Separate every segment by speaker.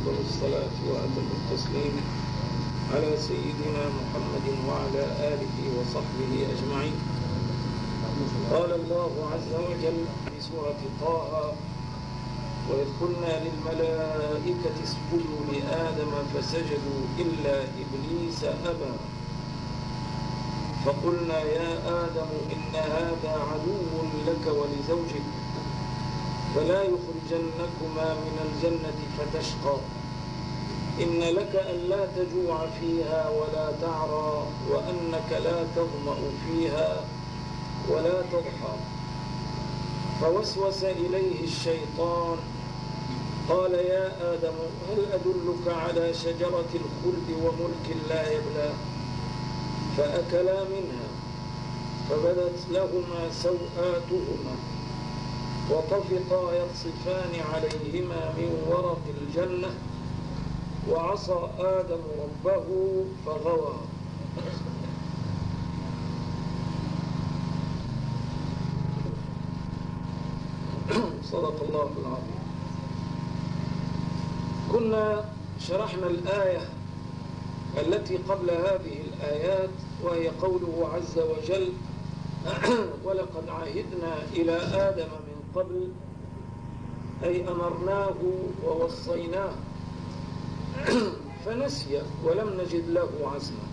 Speaker 1: أفضل الصلاة وأتم التسليم على سيدنا محمد وعلى آله وصحبه أجمعين. قال الله عز وجل في سورة طه: وإذ قلنا للملائكة اسجدوا لآدم فسجدوا إلا إبليس أبى فقلنا يا آدم إن هذا عدو لك ولزوجك فلا يخرجنكما من الجنة فتشقى إن لك ألا تجوع فيها ولا تعرى وأنك لا تظمأ فيها ولا تضحى. فوسوس إليه الشيطان قال يا آدم هل أدلك على شجرة الخلد وملك لا يبلى فأكلا منها فبدت لهما سوآتهما وطفقا يخصفان عليهما من ورق الجنة وعصى آدم ربه فغوى. صدق الله العظيم. كنا شرحنا الآية التي قبل هذه الآيات وهي قوله عز وجل: ولقد عهدنا إلى آدم من قبل أي أمرناه ووصيناه فنسي ولم نجد له عزما.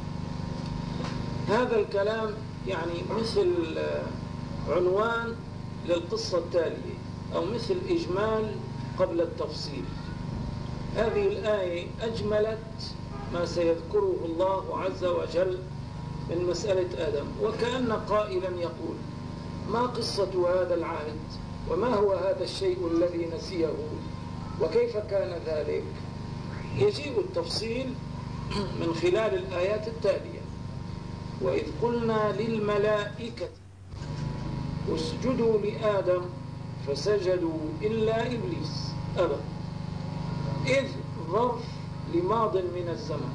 Speaker 1: هذا الكلام يعني مثل عنوان للقصة التالية أو مثل إجمال قبل التفصيل. هذه الآية أجملت ما سيذكره الله عز وجل من مسألة آدم، وكأن قائلا يقول: ما قصة هذا العهد وما هو هذا الشيء الذي نسيه وكيف كان ذلك؟ يجيء التفصيل من خلال الآيات التالية: وإذ قلنا للملائكة اسجدوا لآدم فسجدوا إلا إبليس أبى. إذ ظرف لماض من الزمن،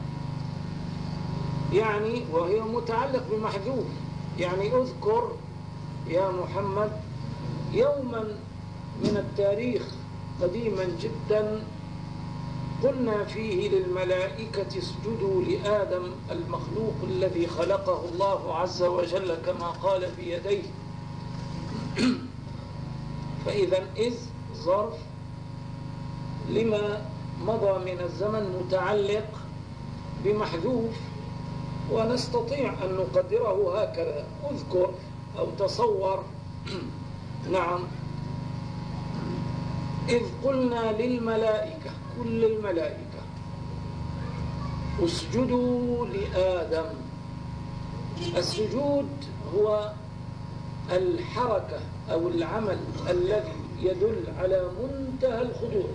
Speaker 1: يعني وهي متعلق بمحذوف، يعني اذكر يا محمد يوما من التاريخ قديما جدا قلنا فيه للملائكة اسجدوا لآدم المخلوق الذي خلقه الله عز وجل كما قال بيديه. فإذا إذ ظرف لما مضى من الزمن متعلق بمحذوف، ونستطيع أن نقدره هكذا: اذكر أو تصور. نعم. إذ قلنا للملائكة، كل الملائكة، اسجدوا لآدم. السجود هو الحركة أو العمل الذي يدل على منتهى الخضوع،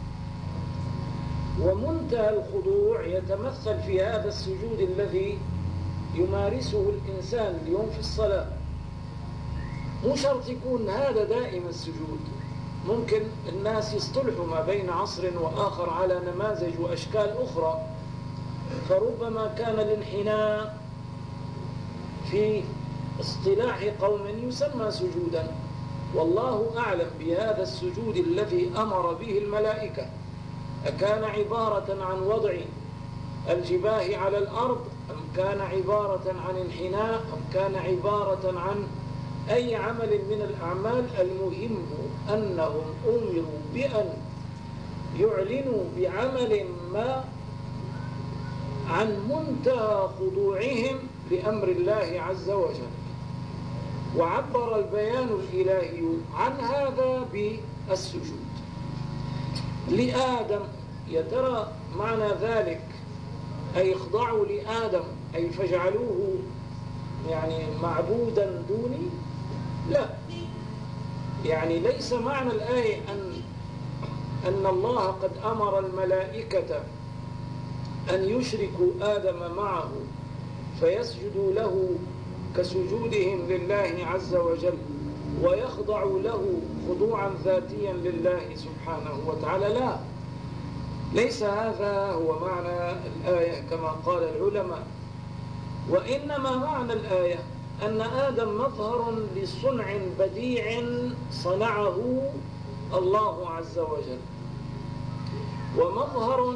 Speaker 1: ومنتهى الخضوع يتمثل في هذا السجود الذي يمارسه الإنسان اليوم في الصلاة. مو شرط يكون هذا دائم السجود، ممكن الناس يصطلحوا ما بين عصر وآخر على نماذج وأشكال أخرى، فربما كان الانحناء في اصطلاح قوم يسمى سجودا، والله أعلم بهذا السجود الذي أمر به الملائكة أكان عبارة عن وضع الجباه على الأرض أم كان عبارة عن انحناء أم كان عبارة عن أي عمل من الأعمال. المهم أنهم أمروا بأن يعلنوا بعمل ما عن منتهى خضوعهم لأمر الله عز وجل، وعبر البيان الإلهي عن هذا بالسجود لآدم. يا ترى معنى ذلك أي اخضعوا لآدم أي فاجعلوه يعني معبودا دوني؟ لا، يعني ليس معنى الآية أن الله قد أمر الملائكة أن يشركوا آدم معه فيسجدوا له كسجودهم لله عز وجل ويخضعوا له خضوعا ذاتيا لله سبحانه وتعالى. لا، ليس هذا هو معنى الآية كما قال العلماء، وإنما معنى الآية أن آدم مظهر لصنع بديع صنعه الله عز وجل. ومظهر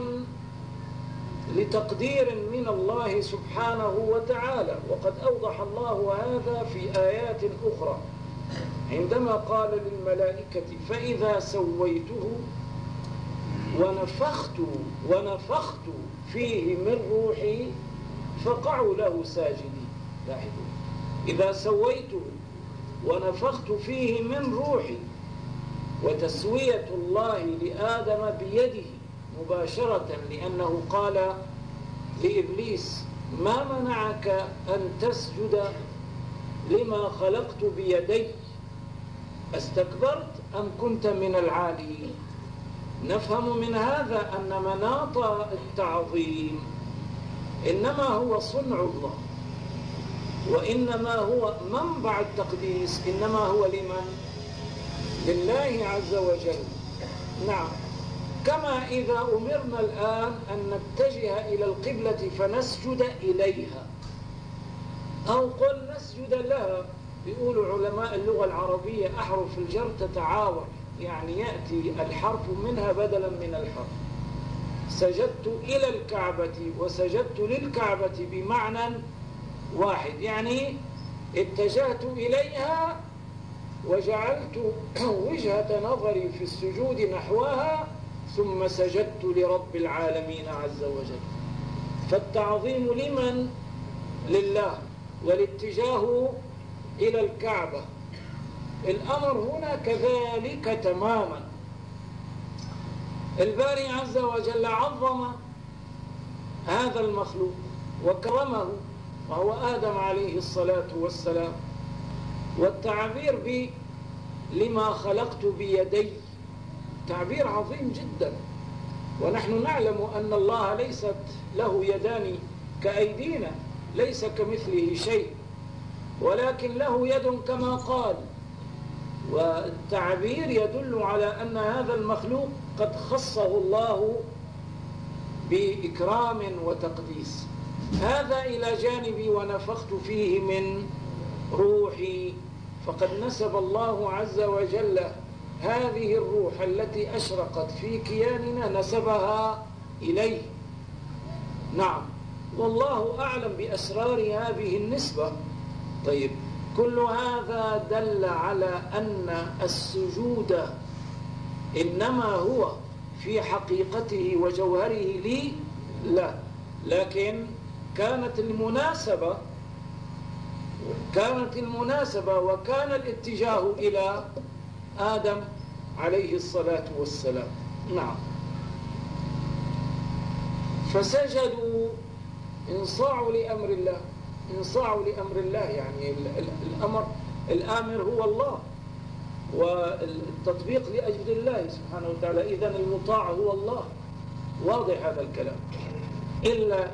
Speaker 1: لتقدير من الله سبحانه وتعالى. وقد أوضح الله هذا في آيات أخرى عندما قال للملائكة فإذا سويته ونفخت فيه من روحي فقعوا له ساجدين. لاحظوا، إذا سويته ونفخت فيه من روحي، وتسوية الله لآدم بيده مباشرة، لأنه قال لإبليس ما منعك أن تسجد لما خلقت بيدي استكبرت أم كنت من العالين. نفهم من هذا أن مناط التعظيم إنما هو صنع الله، وإنما هو منبع التقديس إنما هو لمن؟ لله عز وجل. نعم، كما إذا أمرنا الآن أن نتجه إلى القبلة فنسجد إليها أو قل نسجد لها، بيقولوا علماء اللغة العربية أحرف الجر تتعاون، يعني يأتي الحرف منها بدلا من الحرف. سجدت إلى الكعبة وسجدت للكعبة بمعنى واحد، يعني اتجهت إليها وجعلت وجهة نظري في السجود نحوها ثم سجدت لرب العالمين عز وجل. فالتعظيم لمن؟ لله، والاتجاه إلى الكعبة. الأمر هنا كذلك تماما. الباري عز وجل عظم هذا المخلوق وكرمه، وهو آدم عليه الصلاة والسلام. والتعبير لما خلقت بيدي تعبير عظيم جدا، ونحن نعلم أن الله ليست له يدان كأيدينا، ليس كمثله شيء، ولكن له يد كما قال. والتعبير يدل على أن هذا المخلوق قد خصه الله بإكرام وتقديس. هذا إلى جانب ونفخت فيه من روحي، فقد نسب الله عز وجل هذه الروح التي أشرقت في كياننا نسبها إليه. نعم، والله أعلم بأسرار هذه النسبة. طيب، كل هذا دل على أن السجود إنما هو في حقيقته وجوهره لي لا، لكن كانت المناسبة وكان الاتجاه إلى آدم عليه الصلاة والسلام. نعم، فسجدوا، انصاعوا لأمر الله. انصاعوا لأمر الله يعني الآمر هو الله، والتطبيق لأجل الله سبحانه وتعالى. إذن المطاع هو الله، واضح هذا الكلام. إلا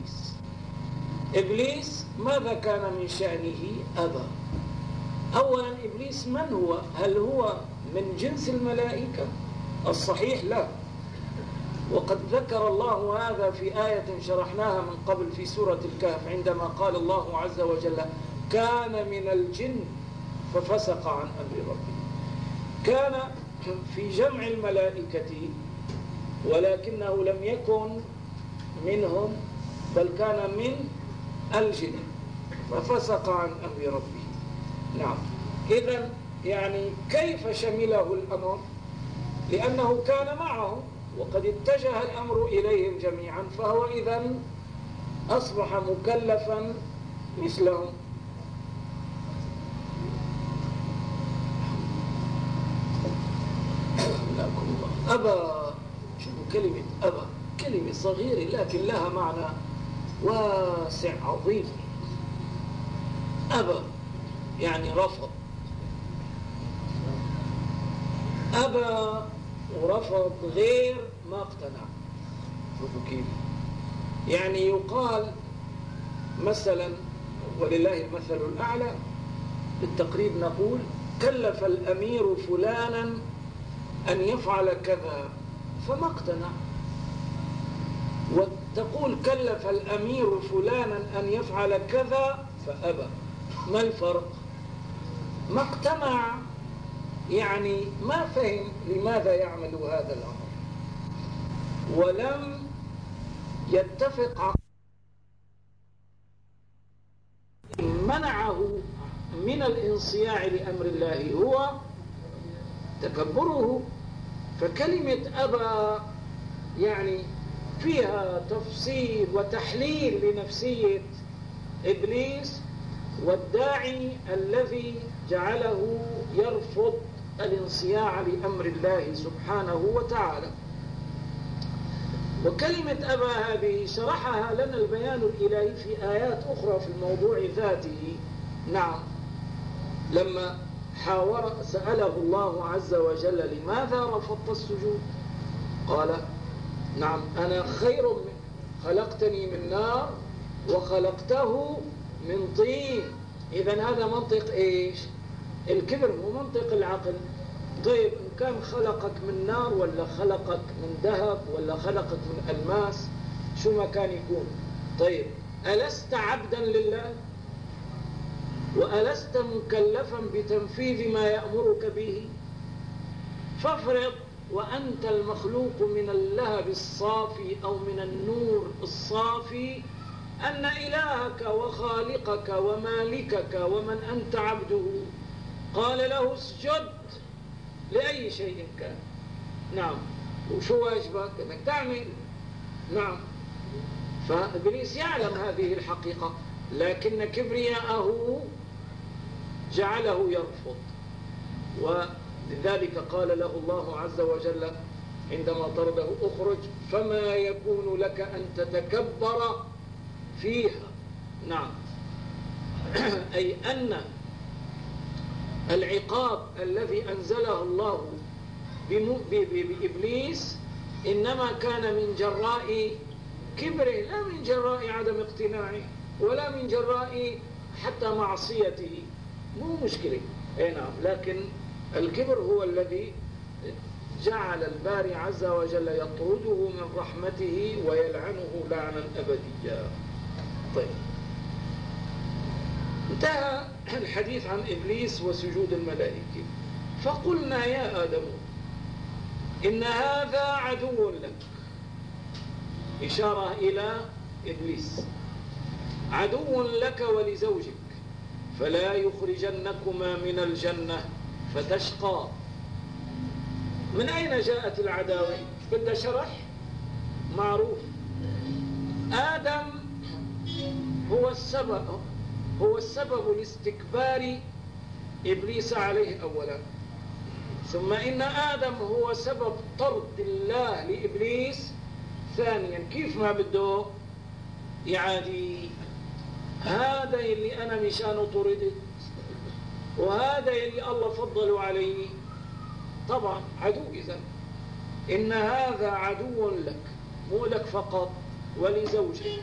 Speaker 1: إبليس ماذا كان من شأنه؟ أبى. أولا، إبليس من هو؟ هل هو من جنس الملائكة؟ الصحيح لا، وقد ذكر الله هذا في آية شرحناها من قبل في سورة الكهف، عندما قال الله عز وجل كان من الجن ففسق عن أمر ربه. كان في جمع الملائكة، ولكنه لم يكن منهم، بل كان من الجن ففسق عن أمر ربه. نعم، إذن يعني كيف شمله الأمر؟ لأنه كان معه وقد اتجه الأمر إليهم جميعا، فهو إذن أصبح مكلفا مثلهم. أبى، شوفوا كلمة أبى، كلمة صغيرة لكن لها معنى واسع عظيم. أبى يعني رفض. أبى ورفض غير ما اقتنع. شوفوا كيف يعني يقال مثلا، ولله المثل الأعلى، بالتقريب نقول كلف الأمير فلانا أن يفعل كذا فما اقتنع، وتقول كلف الأمير فلانا أن يفعل كذا فأبى. ما الفرق؟ ما اقتنع، يعني ما فهم لماذا يعمل هذا الأمر. ولم يتفق منعه من الانصياع لأمر الله هو تكبره. فكلمة أبى يعني فيها تفصيل وتحليل لنفسية إبليس والداعي الذي جعله يرفض الانصياع لأمر الله سبحانه وتعالى. وكلمة أبى هذه شرحها لنا البيان الإلهي في آيات أخرى في الموضوع ذاته. نعم، لما سأله الله عز وجل لماذا رفضت السجود؟ قال نعم أنا خير منه، خلقتني من نار وخلقته من طين. إذن هذا منطق إيش؟ الكبر، هو منطق العقل. طيب إن كان خلقك من نار ولا خلقك من ذهب ولا خلقك من ألماس، شو ما كان يكون؟ طيب ألست عبدا لله؟ وألست مكلفا بتنفيذ ما يأمرك به؟ فافرض وأنت المخلوق من اللهب الصافي أو من النور الصافي أن إلهك وخالقك ومالكك ومن أنت عبده قال له اسجد لأي شيء كان. نعم، وشو واجبك؟ أنك تعمل. نعم، فإبليس يعلم هذه الحقيقة، لكن كبرياءه جعله يرفض. ولذلك قال له الله عز وجل عندما طرده اخرج فما يكون لك أن تتكبر فيها. نعم، أي أن العقاب الذي أنزله الله بإبليس إنما كان من جراء كبره، لا من جراء عدم اقتناعه ولا من جراء حتى معصيته، مو مشكلة. نعم، لكن الكبر هو الذي جعل الباري عز وجل يطرده من رحمته ويلعنه لعنا أبديا. طيب، انتهى الحديث عن إبليس وسجود الملائكة. فقلنا يا آدم إن هذا عدو لك، إشارة إلى إبليس، عدو لك ولزوجك فلا يخرجنكما من الجنة فتشقى. من أين جاءت العداوة؟ بدها شرح؟ معروف، آدم هو السبب لاستكبار إبليس عليه أولا، ثم إن آدم هو سبب طرد الله لإبليس ثانيا. كيف ما بده يعادي؟ هذا اللي أنا مشانه طردت، وهذا اللي الله فضلوا عليه، طبعا عدو. إذن إن هذا عدو لك، مو لك فقط ولزوجك،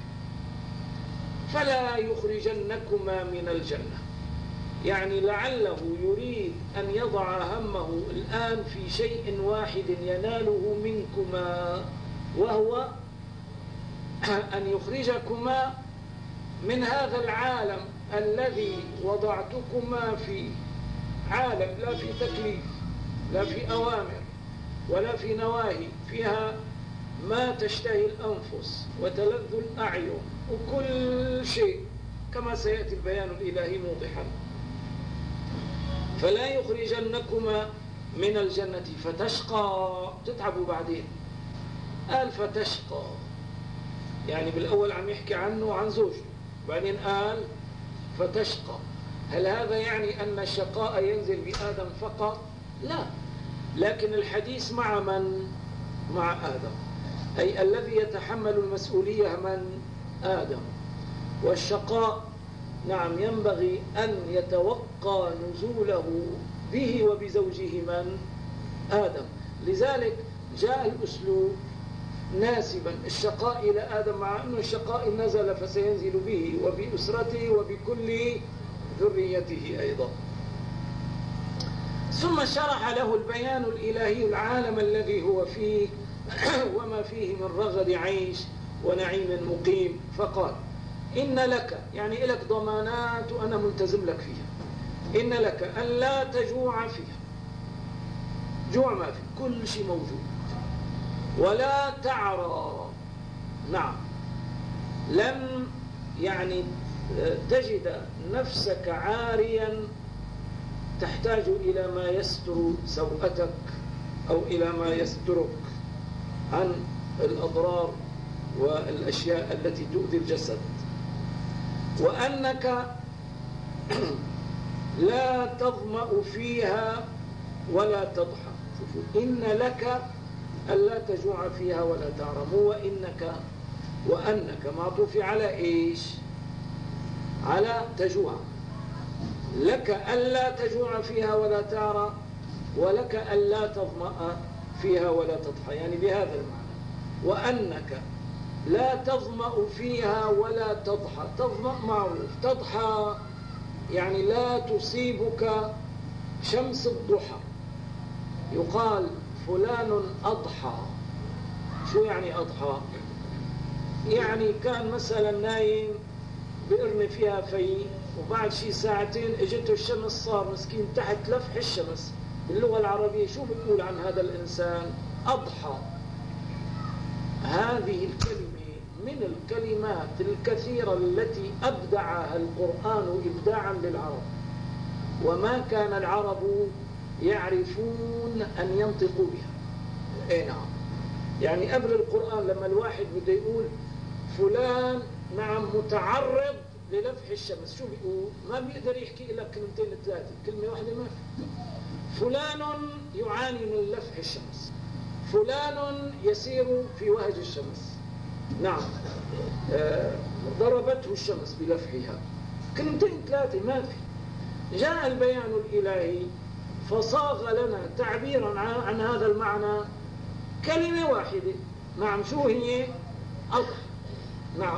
Speaker 1: فلا يخرجنكما من الجنة. يعني لعله يريد أن يضع همه الآن في شيء واحد يناله منكما، وهو أن يخرجكما من هذا العالم الذي وضعتكما فيه، عالم لا في تكليف، لا في أوامر ولا في نواهي، فيها ما تشتهي الأنفس وتلذ الأعين وكل شيء كما سيأتي البيان الإلهي موضحا. فلا يخرجنكما من الجنة فتشقى، تتعبوا بعدين. قال فتشقى، يعني بالأول عم يحكي عنه وعن زوجه، بعدين قال فتشقى. هل هذا يعني أن الشقاء ينزل بآدم فقط؟ لا، لكن الحديث مع من؟ مع آدم، أي الذي يتحمل المسؤولية من؟ آدم. والشقاء نعم ينبغي أن يتوقع نزوله به وبزوجه من؟ آدم. لذلك جاء الأسلوب ناسبا الشقاء إلى آدم، مع أن الشقاء نزل فسينزل به وبأسرته وبكل ذريته أيضا. ثم شرح له البيان الإلهي العالم الذي هو فيه وما فيه من رغد عيش ونعيم مقيم. فقال إن لك، يعني لك ضمانات وأنا ملتزم لك فيها، إن لك أن لا تجوع فيها، جوع ما في، كل شيء موجود، ولا تعرى. نعم، لن يعني تجد نفسك عاريا تحتاج إلى ما يستر سوءتك أو إلى ما يسترك عن الأضرار والأشياء التي تؤذي الجسد، وأنك لا تظمأ فيها ولا تضحى. إن لك ألا تجوع فيها ولا تعرى، مو وأنك معطوف على إيش؟ على تجوع. لك ألا تجوع فيها ولا تعرى، ولك ألا تظمأ فيها ولا تضحى، يعني بهذا المعنى. وأنك لا تظمأ فيها ولا تضحى. تظمأ معروف، تضحى يعني لا تصيبك شمس الضحى. يقال فلان أضحى. شو يعني أضحى؟ يعني كان مثلا نايم بإرمي فيها في، وبعد شي ساعتين اجته الشمس، صار مسكين تحت لفح الشمس. باللغة العربية شو بتقول عن هذا الإنسان؟ أضحى. هذه الكلمة من الكلمات الكثيرة التي أبدعها القرآن إبداعا للعرب، وما كان العرب يعرفون أن ينطقوا بها. أي نعم، يعني قبل القرآن لما الواحد بده يقول فلان نعم متعرض للفح الشمس، شو بيقول؟ ما بيقدر يحكي إلا كلمتين ثلاثة، كلمة واحدة ما في. فلان يعاني من لفح الشمس، فلان يسير في وهج الشمس، نعم ضربته الشمس بلفحها، كلمتين ثلاثة ما في. جاء البيان الإلهي فصاغ لنا تعبيرا عن هذا المعنى كلمة واحدة. نعم، شو هي؟ أضحى. نعم.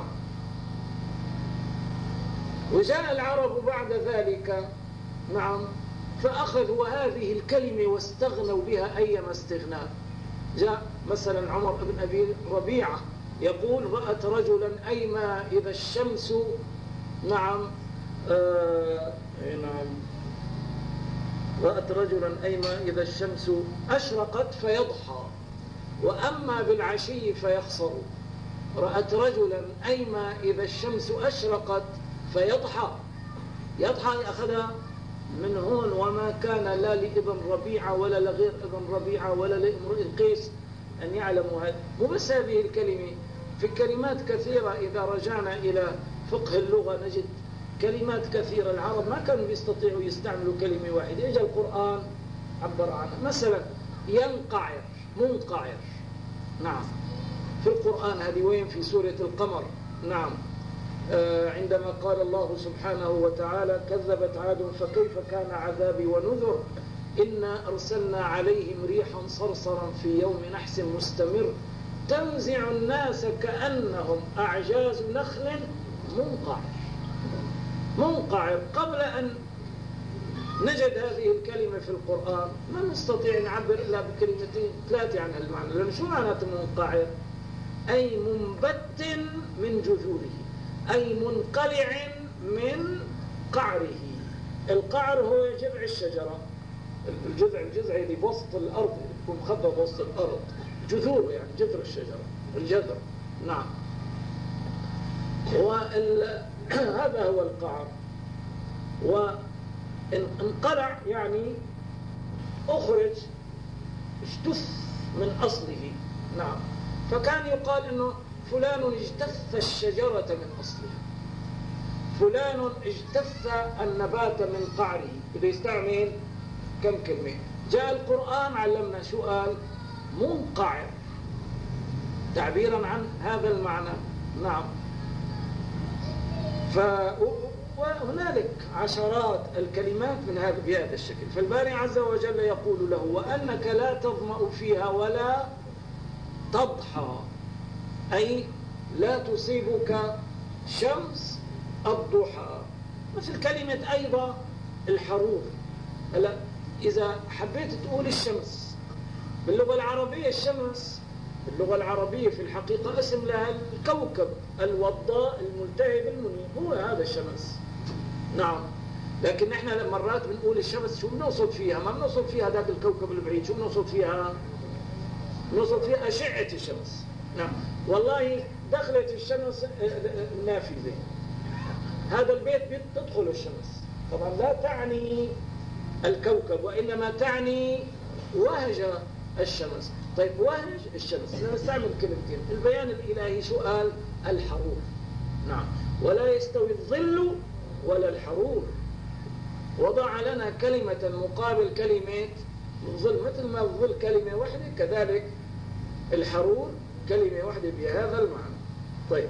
Speaker 1: وجاء العرب بعد ذلك نعم فأخذوا هذه الكلمة واستغنوا بها أيما استغناء. جاء مثلا عمر بن أبي ربيعة يقول رأت رجلا أيما إذا الشمس نعم نعم رأت رجلا أيما إذا الشمس أشرقت فيضحى، وأما بالعشي فيخسر. رأت رجلا أيما إذا الشمس أشرقت فيضحى. يضحى أخذها من هون، وما كان لا لابن ربيعة ولا لغير ابن ربيعة ولا لامرئ القيس أن يعلموا هذا. مو بس هذه الكلمة، في كلمات كثيرة إذا رجعنا إلى فقه اللغة نجد كلمات كثيرة العرب ما كانوا بيستطيعوا يستعملوا كلمة واحدة، إجا القرآن عبر عنها. مثلا ينقعر، منقعر، نعم في القرآن. هذه وين؟ في سورة القمر. نعم عندما قال الله سبحانه وتعالى كذبت عاد فكيف كان عذابي ونذر إنا أرسلنا عليهم ريحا صرصرا في يوم نحس مستمر تنزع الناس كأنهم أعجاز نخل منقعر. منقعر. قبل أن نجد هذه الكلمة في القرآن ما نستطيع نعبر إلا بكلمتين ثلاثة عن المعنى. لأن شو معناته منقعر؟ أي منبت من جذوره، أي منقلع من قعره. القعر هو جذع الشجرة، الجذع اللي بوسط الأرض، يكون مخبى بوسط الأرض، جذوره يعني جذر الشجرة، الجذر. نعم. هذا هو القعر. وانقلع يعني أخرج، اجتث من أصله. نعم. فكان يقال إنه فلان اجتث الشجرة من أصلها، فلان اجتث النبات من قعره. بده يستعمل كم كلمة. جاء القرآن علمنا شو قال؟ منقعر، تعبيرا عن هذا المعنى. نعم. وهنالك عشرات الكلمات من بهذا الشكل. فالباري عز وجل يقول له وأنك لا تظمأ فيها ولا تضحى، أي لا تصيبك شمس الضحى. مثل كلمة أيضا الحرور. هلا إذا حبيت تقول الشمس باللغة العربية، الشمس باللغة العربية في الحقيقة اسم لها الكوكب الوضاء الملتهب المنير، هو هذا الشمس. نعم. لكن نحن مرات بنقول الشمس، شو بنقصد فيها؟ ما بنقصد فيها ذاك الكوكب البعيد. شو بنقصد فيها؟ نقصد فيها أشعة الشمس. نعم، والله دخلت الشمس النافذة، هذا البيت تدخل الشمس، طبعا لا تعني الكوكب وإنما تعني وهج الشمس. طيب وهج الشمس نستعمل كلمتين، البيان الإلهي شو قال؟ الحرور. نعم، ولا يستوي الظل ولا الحرور، وضع لنا كلمة مقابل كلمة الظل، مثل ما الظل كلمة واحدة كذلك الحرور كلمة واحدة بهذا المعنى. طيب،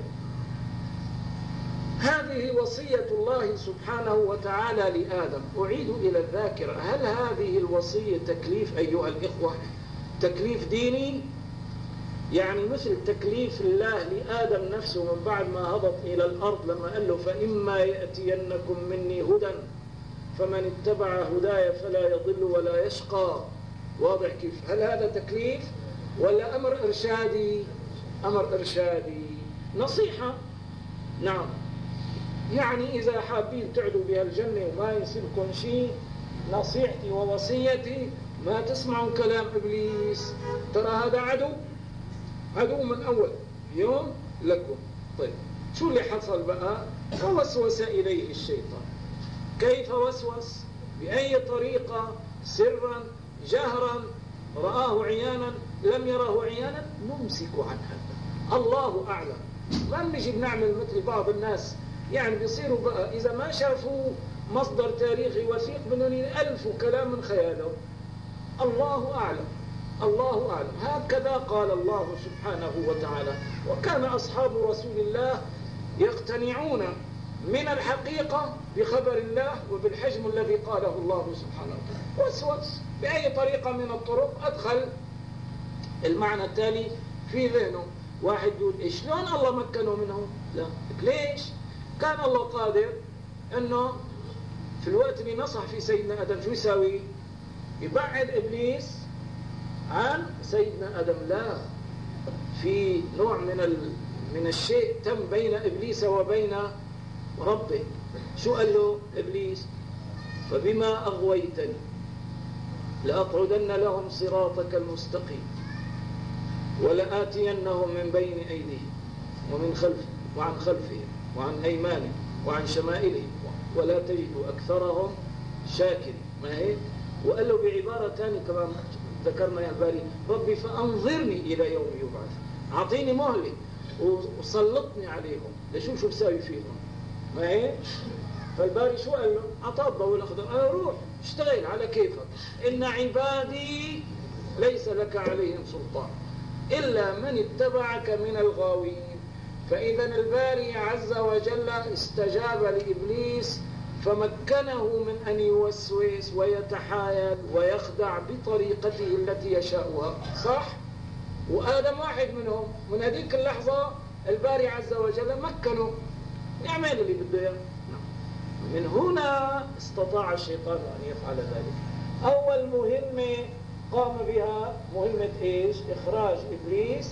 Speaker 1: هذه وصية الله سبحانه وتعالى لآدم. أعيد إلى الذاكرة، هل هذه الوصية تكليف أيها الإخوة؟ تكليف ديني، يعني مثل تكليف الله لآدم نفسه من بعد ما هبط إلى الأرض لما قال له فإما يأتينكم مني هدى فمن اتبع هداي فلا يضل ولا يشقى. واضح كيف؟ هل هذا تكليف ولا أمر إرشادي؟ أمر إرشادي، نصيحة. نعم، يعني إذا حابين تعدوا بها الجنة وما يصيبكم شيء، نصيحتي ووصيتي ما تسمعوا كلام إبليس، ترى هذا عدو من أول يوم لكم. طيب، شو اللي حصل بقى؟ فوسوس إليه الشيطان. كيف وسوس؟ بأي طريقة؟ سرا، جهرا، رآه عيانا، لم يره عيانا، نمسك عن هذا، الله أعلم. ما نجي بنعمل مثل بعض الناس، يعني بيصيروا بقى إذا ما شافوا مصدر تاريخي وثيق بدهم يألفوا كلام من خياله. الله أعلم، الله أعلم. هكذا قال الله سبحانه وتعالى. وكان أصحاب رسول الله يقتنعون من الحقيقة بخبر الله وبالحجم الذي قاله الله سبحانه وتعالى. وسوس بأي طريقة من الطرق أدخل المعنى التالي في ذهنه. واحد يقول إيش شلون الله مكنه منه؟ لا، ليش؟ كان الله قادر أنه في الوقت اللي نصح في سيدنا آدم شو يساوي؟ يبعد إبليس عن سيدنا آدم. لا، في نوع من الشيء تم بين إبليس وبين ربه. شو قال له إبليس؟ فبما أغويتني لأقعدن لهم صراطك المستقيم ولآتينهم من بين أيديهم ومن خلفهم وعن خلفهم وعن أيمانهم وعن شمائلهم ولا تجد أكثرهم شاكرين. ما هيك؟ وقال له بعبارة ثانية كمان ذكرنا يا الباري، ربي فأنظرني إلى يوم يبعث، أعطيني مهلة وسلطني عليهم لشوف شو بساوي فيهم. ما هيك؟ فالباري شو قال له؟ أعطاه الضوء الأخضر، قال روح اشتغل على كيفك، إن عبادي ليس لك عليهم سلطان إلا من اتبعك من الغاوين. فإذا الباري عز وجل استجاب لإبليس فمكنه من أن يوسوس ويتحايل ويخدع بطريقته التي يشاءها. صح؟ وآدم واحد منهم. من هذيك اللحظة الباري عز وجل مكنه يعمل اللي بده اياه. من هنا استطاع الشيطان أن يفعل ذلك. أول مهمة قام بها مهمة إيش؟ إخراج إبليس،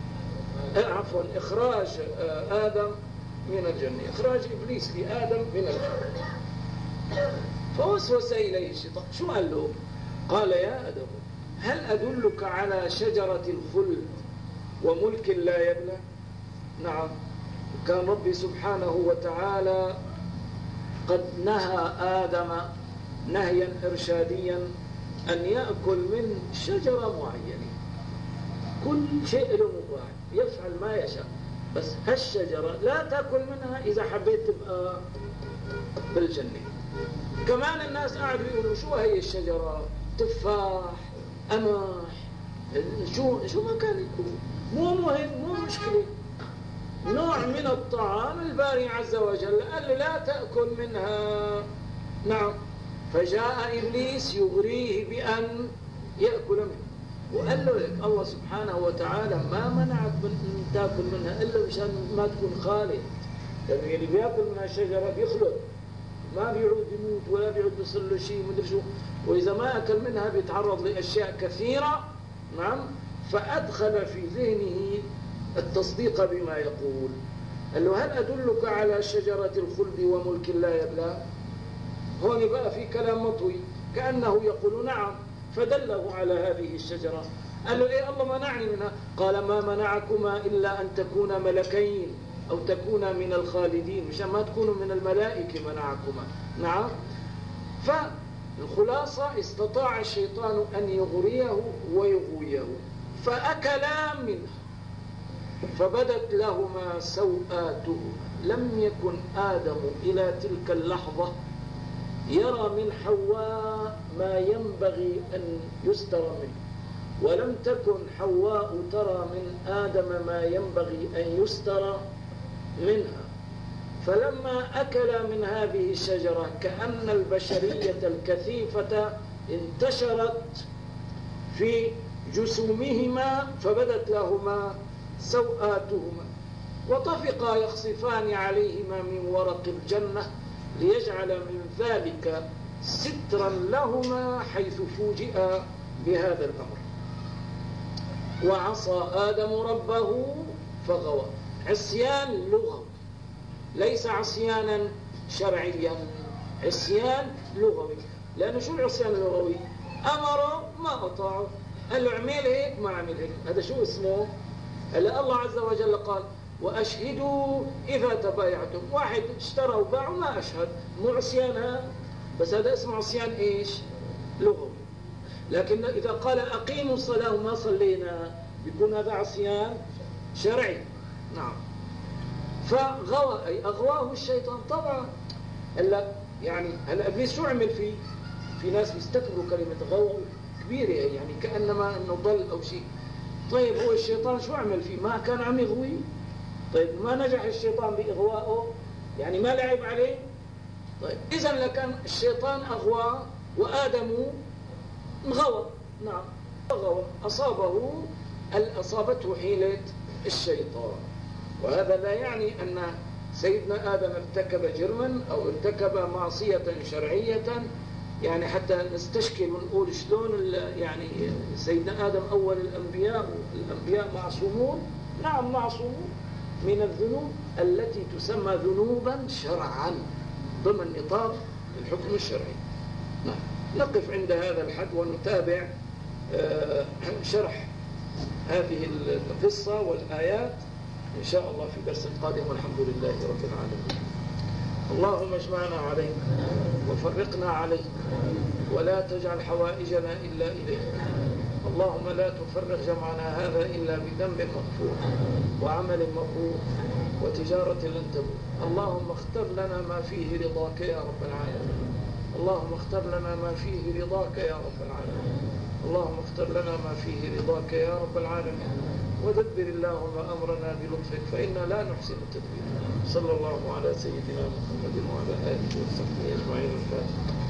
Speaker 1: إخراج آدم من الجنة، إخراج إبليس لآدم من الجنة. فوسوس إليه الشيطان. شو قال له؟ قال يا آدم هل أدلك على شجرة الخلد وملك لا يبلى؟ نعم، كان ربي سبحانه وتعالى قد نهى آدم نهيا إرشاديا أن يأكل من شجرة معينة، كل شيء له مباح، يفعل ما يشاء، بس هالشجرة لا تأكل منها إذا حبيت تبقى بالجنة. كمان الناس قاعدوا يقولوا شو هي الشجرة؟ تفاح، قمح، شو ما كان يكون، مو مهم، مو مشكلة، نوع من الطعام الباري عز وجل قال له لا تأكل منها. نعم، فجاء إبليس يغريه بأن يأكل منها وقال له لك الله سبحانه وتعالى ما منعك من تأكل منها إلا مشان ما تكون خالد، لأنه اللي بيأكل منها الشجرة بيخلد، ما بيعود يموت ولا بيعود بيصل له شيء مدري شو، وإذا ما أكل منها بيتعرض لأشياء كثيرة. نعم، فأدخل في ذهنه التصديق بما يقول. قال له هل أدلك على شجرة الخلد وملك لا يبلى؟ هون بقى في كلام مطوي كأنه يقول نعم، فدله على هذه الشجرة. قال له إيه الله منعني منها؟ قال ما منعكما إلا أن تكونا ملكين أو تكونا من الخالدين، مشان ما تكونوا من الملائكة منعكما. نعم. فالخلاصة استطاع الشيطان أن يغريه ويغويه، فأكلا منها فبدت لهما سوآتهما. لم يكن آدم إلى تلك اللحظة يرى من حواء ما ينبغي أن يستر منه، ولم تكن حواء ترى من آدم ما ينبغي أن يستر منها. فلما أكل من هذه الشجرة كأن البشرية الكثيفة انتشرت في جسومهما فبدت لهما سوآتهما، وطفقا يخصفان عليهما من ورق الجنة ليجعل من ذلك سترا لهما حيث فوجئا بهذا الأمر. وعصى آدم ربه فغوى. عصيان لغوي ليس عصيانا شرعيا، عصيان لغوي. لأنه شو العصيان اللغوي؟ أمره ما أطاعه، قال له اعمل هيك ما عمل هيك، هذا شو اسمه؟ هلا الله عز وجل قال وأشهدوا إذا تبايعتم. واحد اشترى وباع وما أشهد، مو عصيان، بس هذا اسمه عصيان إيش؟ لغوي. لكن إذا قال أقيموا الصلاة وما صلينا بيكون هذا عصيان شرعي. نعم. فغوى أي أغواه الشيطان. طبعا هلا يعني هلا إبليس شو عمل فيه؟ في ناس بيستكبروا كلمة غوى كبيرة، يعني كأنما إنه ضل أو شيء. طيب هو الشيطان شو عمل فيه؟ ما كان عم يغوي؟ طيب ما نجح الشيطان بإغوائه؟ يعني ما لعب عليه؟ طيب إذن لكان الشيطان أغوى وآدم غوى. نعم غوى، أصابته حيلة الشيطان. وهذا لا يعني أن سيدنا آدم ارتكب جرما أو ارتكب معصية شرعية، يعني حتى نستشكل ونقول شلون يعني سيدنا آدم أول الأنبياء معصومون. نعم معصومون من الذنوب التي تسمى ذنوبا شرعا ضمن نطاق الحكم الشرعي. نعم. نقف عند هذا الحد ونتابع شرح هذه القصة والآيات إن شاء الله في درس قادم، والحمد لله رب العالمين. اللهم اجمعنا عليك وفرقنا عليك ولا تجعل حوائجنا إلا إليك. اللهم لا تفرق جمعنا هذا إلا بذنب مغفور وعمل مبرور وتجارة لن تبور. اللهم اختر لنا ما فيه رضاك يا رب العالمين. اللهم اختر لنا ما فيه رضاك يا رب العالمين. اللهم اختر لنا ما فيه رضاك يا رب العالمين. ودبر اللهم أمرنا بلطفك فإنا لا نحسن التدبير. صلى الله على سيدنا محمد وعلى آله وصحبه أجمعين. الفاتحة.